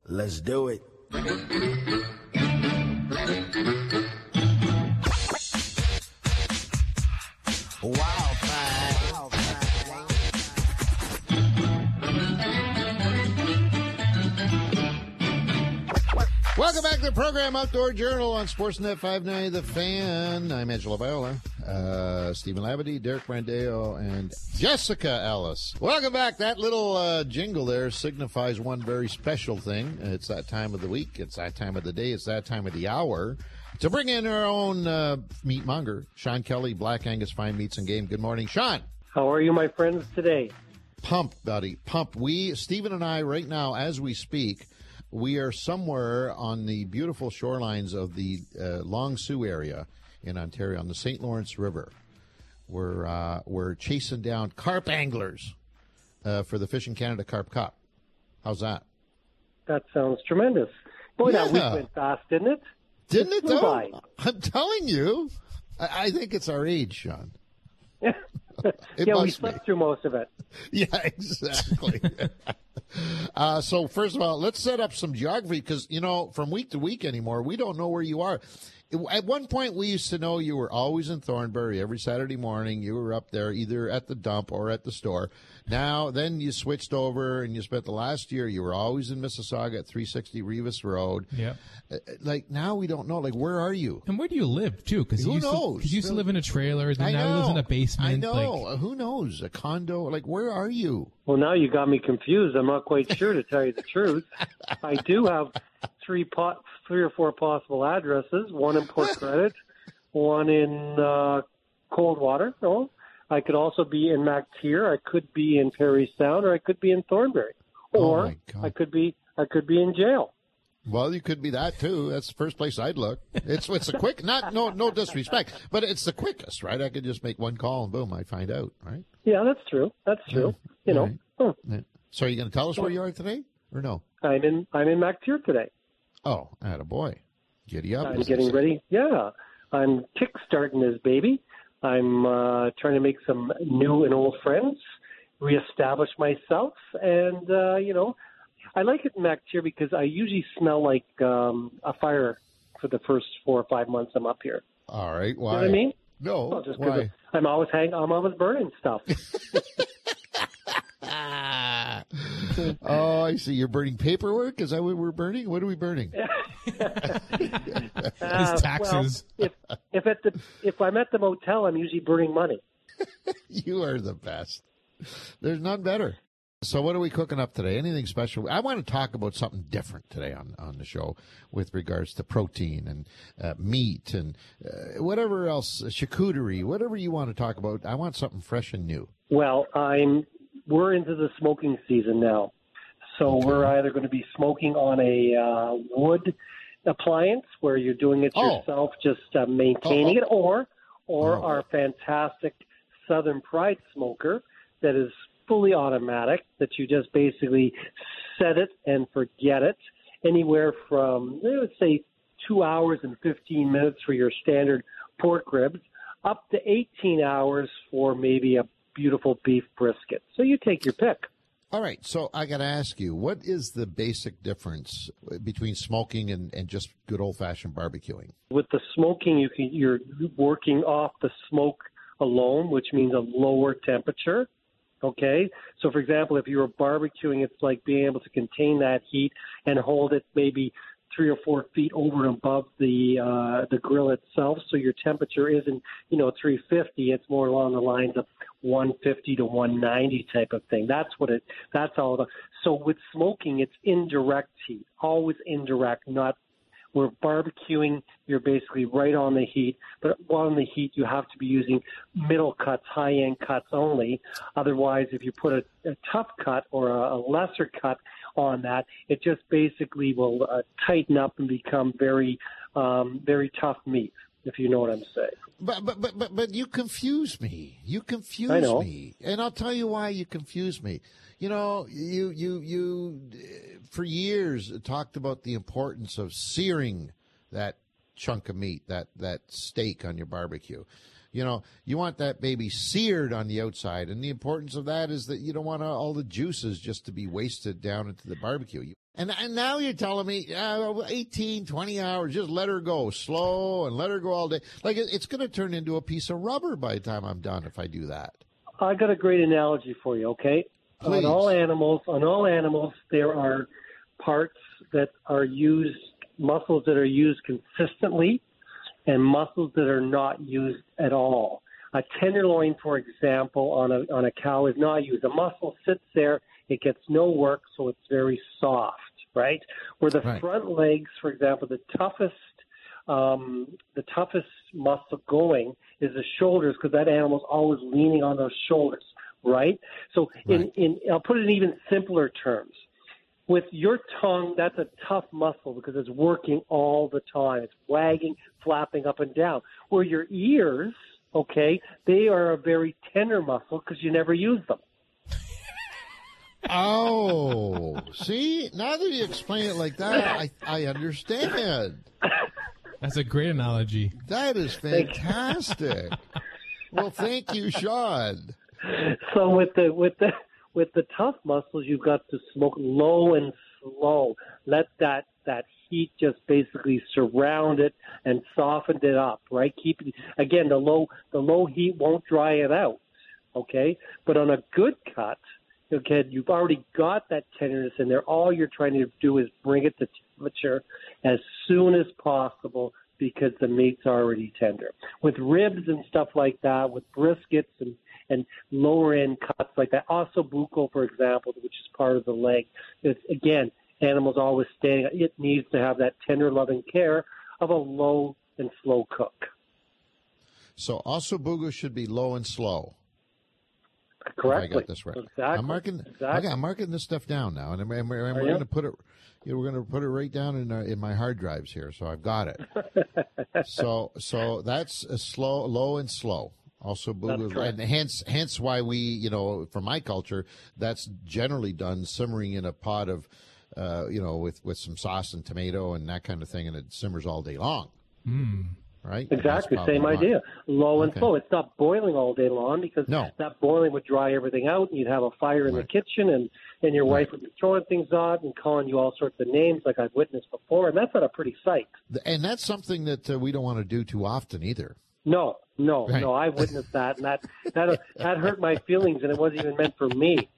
Let's do it. Welcome back to the program, Outdoor Journal on Sportsnet 590 The Fan. I'm Angelo Viola, Stephen Labadie, Derek Brandeo, and Jessica Ellis. Welcome back. That little jingle there signifies one very special thing. It's that time of the week. It's that time of the day. It's that time of the hour to bring in our own meat monger, Sean Kelly, Black Angus Fine Meats and Game. Good morning, Sean. How are you, my friends, today? Pumped, buddy. Pumped. Stephen and I, right now, as we speak, we are somewhere on the beautiful shorelines of the Long Sault area in Ontario on the St. Lawrence River. We're chasing down carp anglers for the Fishing Canada Carp Cup. How's that? That sounds tremendous. Boy, that week went fast, didn't it? Didn't it, though? By. I'm telling you. I think it's our age, Sean. We slept through most of it. Yeah, exactly. So first of all, let's set up some geography because, from week to week anymore, we don't know where you are. At one point, we used to know you were always in Thornbury every Saturday morning. You were up there either at the dump or at the store. Then you switched over and you spent the last year, you were always in Mississauga at 360 Revis Road. Yeah. Now we don't know. Where are you? And where do you live, too? Because who knows? Because you used to live in a trailer, then now you live in a basement. I know. Who knows? A condo? Where are you? Well, now you got me confused. I'm not quite sure, to tell you the truth. I do have three or four possible addresses, one in Port Credit, one in Coldwater. Oh, I could also be in MacTier. I could be in Parry Sound, or I could be in Thornbury, or I could be in jail. Well, you could be that too. That's the first place I'd look. It's a quick, no disrespect, but it's the quickest, right? I could just make one call and boom, I find out, right? Yeah, that's true. That's true. Right. So are you going to tell us where you are today, or no? I'm in MacTier today. Oh, attaboy. Giddy up. I'm getting ready. Yeah, I'm kick-starting this baby. I'm trying to make some new and old friends, reestablish myself, and I like it in MacTier because I usually smell like a fire for the first 4 or 5 months I'm up here. All right, why? You know what I mean? No, well, just why? I'm always burning stuff. Oh, I see. You're burning paperwork? Is that what we're burning? What are we burning? His taxes. Well, if I'm at the motel, I'm usually burning money. You are the best. There's none better. So what are we cooking up today? Anything special? I want to talk about something different today on the show with regards to protein and meat and whatever else, charcuterie, whatever you want to talk about. I want something fresh and new. Well, we're into the smoking season now. So we're either going to be smoking on a wood appliance where you're doing it yourself, just maintaining it, or our fantastic Southern Pride smoker that is fully automatic, that you just basically set it and forget it, anywhere from, let's say, 2 hours and 15 minutes for your standard pork ribs, up to 18 hours for maybe a beautiful beef brisket. So you take your pick. All right, so I got to ask you, what is the basic difference between smoking and just good old-fashioned barbecuing? With the smoking, you're working off the smoke alone, which means a lower temperature. Okay, so for example, if you were barbecuing, it's like being able to contain that heat and hold it maybe 3 or 4 feet over and above the grill itself. So your temperature isn't 350; it's more along the lines of 150 to 190 type of thing. That's all about. So with smoking, it's indirect heat, always indirect, not. We're barbecuing, you're basically right on the heat. But while on the heat, you have to be using middle cuts, high-end cuts only. Otherwise, if you put a tough cut or a lesser cut on that, it just basically will tighten up and become very, very tough meat, if you know what I'm saying. But you confuse me. You confuse me. And I'll tell you why you confuse me. You for years talked about the importance of searing that chunk of meat, that steak on your barbecue. You want that baby seared on the outside, and the importance of that is that you don't want all the juices just to be wasted down into the barbecue. And now you're telling me 18, 20 hours, just let her go slow and let her go all day. Like it's going to turn into a piece of rubber by the time I'm done if I do that. I got a great analogy for you, okay? Please. On all animals, there are parts that are used, muscles that are used consistently, and muscles that are not used at all. A tenderloin, for example, on a cow is not used. The muscle sits there, it gets no work, so it's very soft, right? Where the front legs, for example, the toughest muscle going is the shoulders, because that animal's always leaning on those shoulders, right? So I'll put it in even simpler terms. With your tongue, that's a tough muscle because it's working all the time. It's wagging, flapping up and down. Where your ears, okay, they are a very tender muscle because you never use them. Oh, see, now that you explain it like that, I understand. That's a great analogy. That is fantastic. Well, thank you, Sean. So with the tough muscles, you've got to smoke low and slow. Let that heat just basically surround it and soften it up, right? Keep it, again, the low heat won't dry it out, okay? But on a good cut, okay, you've already got that tenderness in there. All you're trying to do is bring it to temperature as soon as possible because the meat's already tender. With ribs and stuff like that, with briskets and lower-end cuts like that, ossobuco, for example, which is part of the leg, it's, again, animals always standing. It needs to have that tender, loving care of a low and slow cook. So ossobuco should be low and slow. Correctly. I got this right. Exactly. I'm marking this stuff down now, and we're going to put it. We're going to put it right down in my hard drives here, so I've got it. so that's a low and slow. Also, and hence why we, from my culture, that's generally done simmering in a pot of, with some sauce and tomato and that kind of thing, and it simmers all day long. Right? Exactly, same idea. Low and slow. It's not boiling all day long because that boiling would dry everything out, and you'd have a fire in the kitchen, and your wife would be throwing things out and calling you all sorts of names like I've witnessed before, and that's not a pretty sight. And that's something that we don't want to do too often either. No, I've witnessed that, and that hurt my feelings, and it wasn't even meant for me.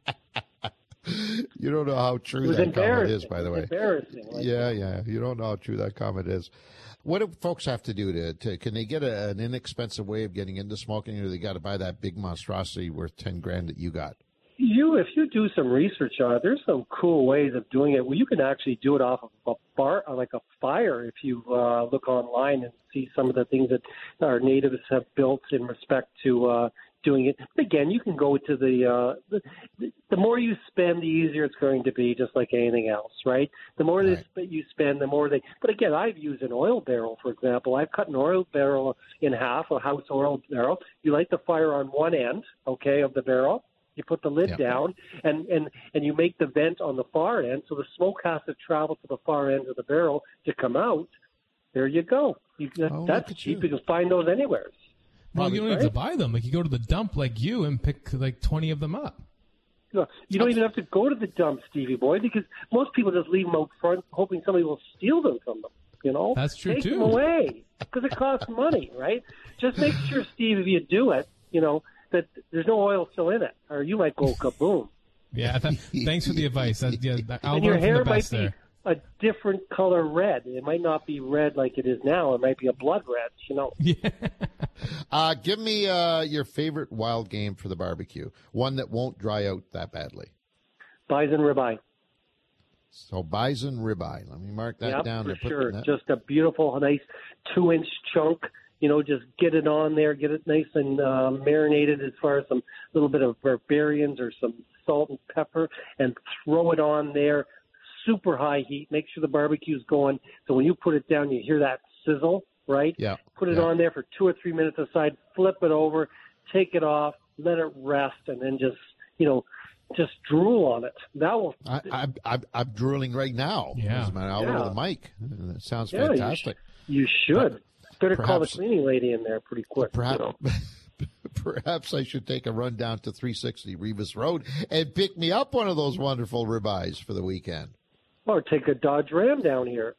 You don't know how true that comment is, by the way. Embarrassing. Yeah. You don't know how true that comment is. What do folks have to do to can they get an inexpensive way of getting into smoking, or they got to buy that big monstrosity worth $10,000 that you got? If you do some research on it, there's some cool ways of doing it. Well, you can actually do it off of like a fire if you look online and see some of the things that our natives have built in respect to doing it. But again, you can go to the more you spend, the easier it's going to be, just like anything else, right? The more you spend, the more they. But again, I've used an oil barrel, for example. I've cut an oil barrel in half, a house oil barrel. You light the fire on one end, okay, of the barrel. You put the lid down, and you make the vent on the far end, so the smoke has to travel to the far end of the barrel to come out. There you go. That's cheap. You can find those anywhere. Well, you don't need to buy them. Like, you go to the dump like you and pick like 20 of them up. You don't even have to go to the dump, Stevie boy, because most people just leave them out front hoping somebody will steal them from them, That's true, Take too. them away because it costs money, right? Just make sure, Steve, if you do it, that there's no oil still in it, or you might go kaboom. Yeah, thanks for the advice. And your hair might be a different color red. It might not be red like it is now. It might be a blood red, Yeah. Give me your favorite wild game for the barbecue, one that won't dry out that badly. Bison ribeye. So bison ribeye. Let me mark that down. For sure. Just a beautiful, nice 2-inch chunk. Just get it on there, get it nice and marinated as far as some little bit of barbarians or some salt and pepper, and throw it on there. Super high heat. Make sure the barbecue's going. So when you put it down, you hear that sizzle, right? Yeah. Put it on there for 2 or 3 minutes aside. Flip it over, take it off, let it rest, and then just drool on it. That will. I'm drooling right now. Yeah. All over the mic. That sounds fantastic. You should. Better call the cleaning lady in there pretty quick. Perhaps I should take a run down to 360 Rebus Road and pick me up one of those wonderful ribeyes for the weekend. Or take a Dodge Ram down here.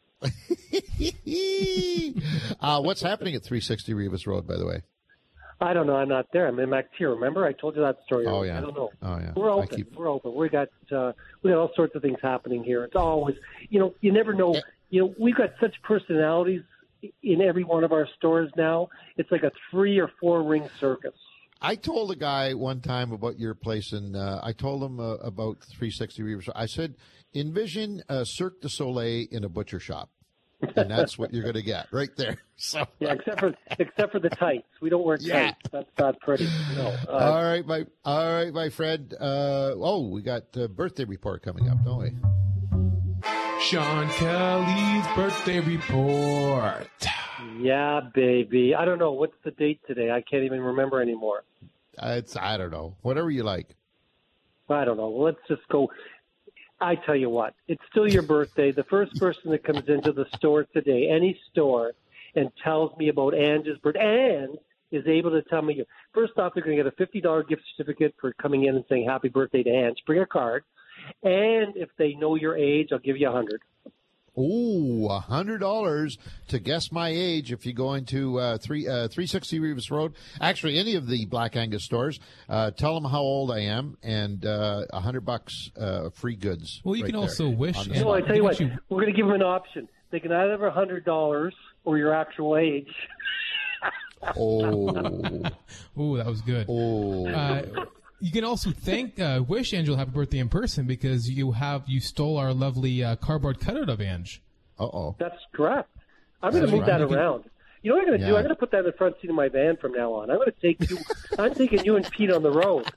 What's happening at 360 Rivas Road, by the way? I don't know. I'm not there. I'm in Mactier. Remember, I told you that story. Oh, yeah. I don't know. Oh, yeah. We're open. We're open. We got all sorts of things happening here. It's always, you never know. We've got such personalities in every one of our stores now. It's like a 3 or 4 ring circus. I told a guy one time about your place, and I told him about 360 Rivas. I said, envision a Cirque du Soleil in a butcher shop. And that's what you're going to get right there. So yeah, except for the tights. We don't wear tights. That's not pretty. No. All right, my friend. We got birthday report coming up, don't we? Sean Kelly's birthday report. Yeah, baby. I don't know what's the date today. I can't even remember anymore. I don't know. Whatever you like. I don't know. Let's just go. I tell you what, it's still your birthday. The first person that comes into the store today, any store, and tells me about Ange's birthday, and is able to tell me, first off, they're going to get a $50 gift certificate for coming in and saying happy birthday to Ange. Bring a card. And if they know your age, I'll give you $100. Ooh, $100 to guess my age if you go into 360 Rivas Road. Actually, any of the Black Angus stores. Tell them how old I am, and $100 free goods. Well, you can also wish. Well, I tell you what, we're going to give them an option. They can either have $100 or your actual age. Oh, that was good. Oh. You can also wish Angela happy birthday in person because you stole our lovely cardboard cutout of Ange. Uh-oh. That's correct. I'm going to move that around. You know what I'm going to do? I'm going to put that in the front seat of my van from now on. I'm going to take you. I'm taking you and Pete on the road.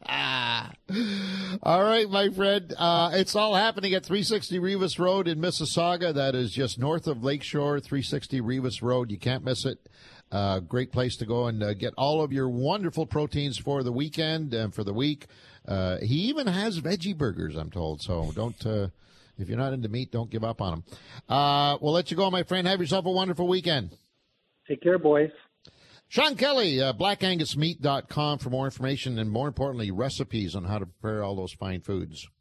All right, my friend. It's all happening at 360 Rivas Road in Mississauga. That is just north of Lakeshore, 360 Rivas Road. You can't miss it. Great place to go and get all of your wonderful proteins for the weekend and for the week. He even has veggie burgers, I'm told. So don't, if you're not into meat, don't give up on them. We'll let you go, my friend. Have yourself a wonderful weekend. Take care, boys. Sean Kelly, blackangusmeat.com for more information and, more importantly, recipes on how to prepare all those fine foods.